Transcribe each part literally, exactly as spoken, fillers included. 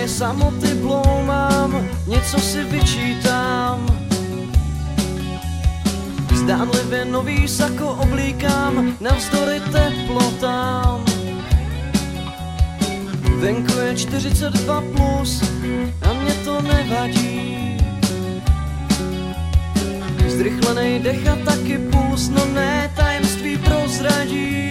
Kromě samoty bloumám, něco si vyčítám. Zdánlivě nový sako oblíkám, navzdory teplotám. Venku je čtyřicet dva plus a mě to nevadí. Zrychlenej dech a taky puls, no ne, tajemství prozradí.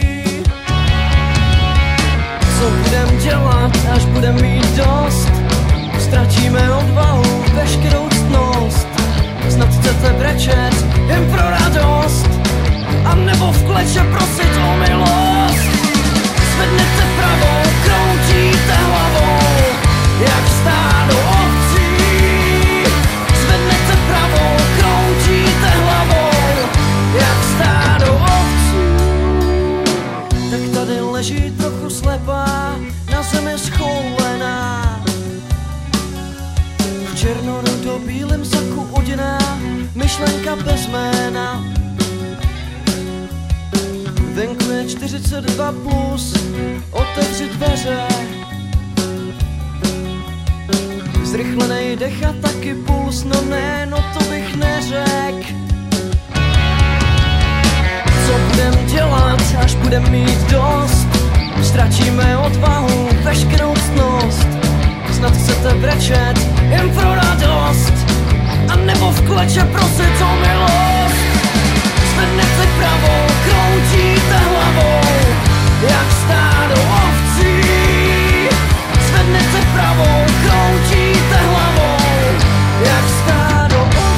Co budem dělat, až budem mít dost? Ztratíme odvahu, veškerou ctnost. Snad chcete brečet jen pro radost, a nebo v kleče prosit o milost. Zvednete pravou, kroutíte hlavou, jak stádo ovcí. Zvednete pravou, kroutíte hlavou, jak stádo ovcí. Tak tady leží trochu slepá, na zemi schoulená, v černorodobílém saku oděná, myšlenka bez jména. Venku je čtyřicet dva plus, otevři dveře. Zrychlenej dech a taky puls, no ne, no to bych neřek. Co budem dělat, až budem mít dost? Ztratíme odvahu, veškerou ctnost. Snad chcete brečet jen pro radost, a nebo v kleče prosit o milost. Zvednete pravou, kroutíte hlavou, jak stádo ovcí. Zvednete pravou, kroutíte hlavou, jak stádo ovcí.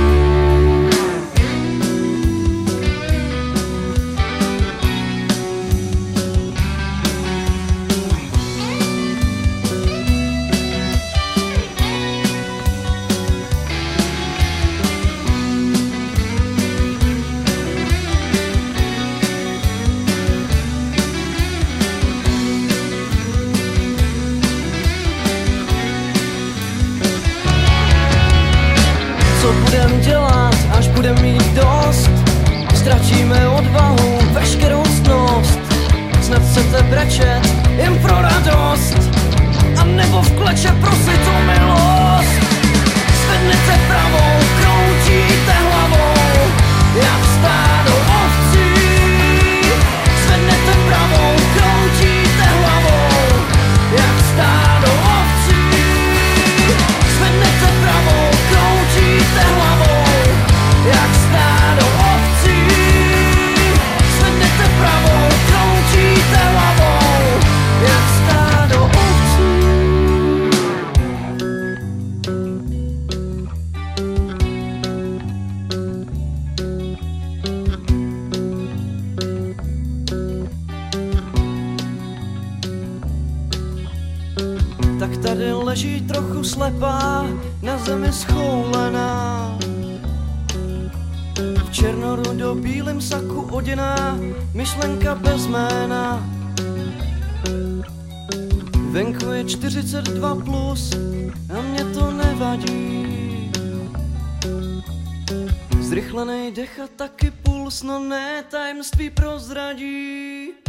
Co budem dělat, až budem mít dost? Ztratíme odvahu, veškerou ctnost. Snad chcete brečet jen pro radost, a nebo v kleče prosit o milost. Zvednete pravou, kroutíte hlavou, jak stádo ovcí. Zvednete pravou, kroutíte hlavou, jak stádo ovcí. Zvednete pravou, kroutíte hlavou, jak stádo ovcí. Zvednete pravou, kroutíte hlavou, jak stádo ovcí. Tak tady leží trochu slepá, na zemi schoulená, v černorodobílém saku oděná, myšlenka bez jména. Venku je čtyřicet dva plus a mě to nevadí. Zrychlenej dech a taky puls, no ne, tajemství prozradí.